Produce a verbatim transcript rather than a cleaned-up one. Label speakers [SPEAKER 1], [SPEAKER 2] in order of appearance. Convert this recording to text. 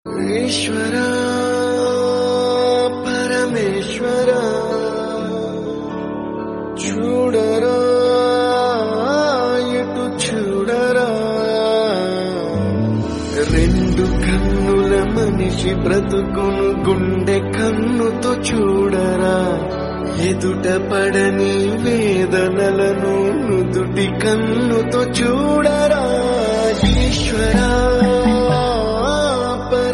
[SPEAKER 1] ఈశ్వరా పరమేశ్వరా చూడరా ఎటు చూడరా రెండు కన్నుల మనిషి బ్రతుకును గుండె కన్నుతో చూడరా ఎదుట పడని వేదనలను నుదుటి కన్నుతో చూడరా ఈశ్వరా